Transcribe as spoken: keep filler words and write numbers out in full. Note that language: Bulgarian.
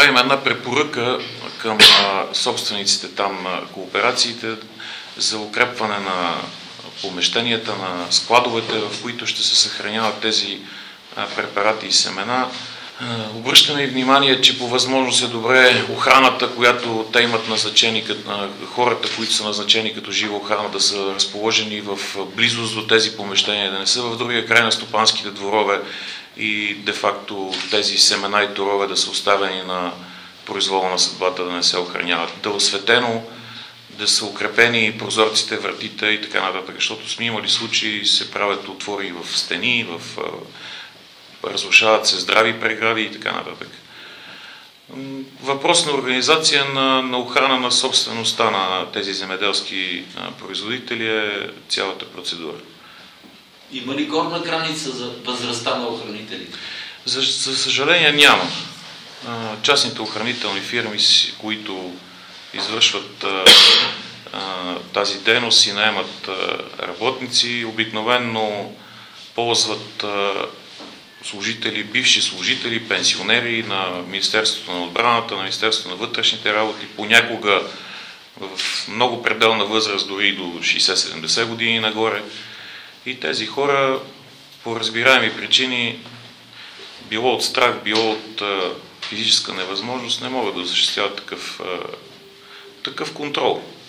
правим една препоръка към а, собствениците там, а, кооперациите за укрепване на помещенията, на складовете, в които ще се съхраняват тези а, препарати и семена. А, обръщаме и внимание, че по възможност е добре охраната, която те имат назначени, като, хората, които са назначени като жива охрана, да са разположени в близост до тези помещения, да не са в другия край на стопанските дворове и де-факто тези семена и торове да са оставени на произвола на съдбата, да не се охраняват. Да е осветено, да са укрепени прозорците, вратите и така нататък, защото сме имали случаи, се правят отвори в стени, в, разрушават се здрави прегради и така нататък. Въпрос на организация на, на охрана на собствеността на тези земеделски производители е цялата процедура. Има ли горна граница за възрастта на охранителите? За, за съжаление няма. Частните охранителни фирми, които извършват а, а, тази дейност и наемат а, работници, обикновенно ползват а, служители, бивши служители, пенсионери на Министерството на отбраната, на Министерството на вътрешните работи, понякога в много пределна възраст, дори до шейсет-седемдесет години нагоре. И тези хора, по разбираеми причини, било от страх, било от а, физическа невъзможност, не могат да осъществяват такъв, а, такъв контрол.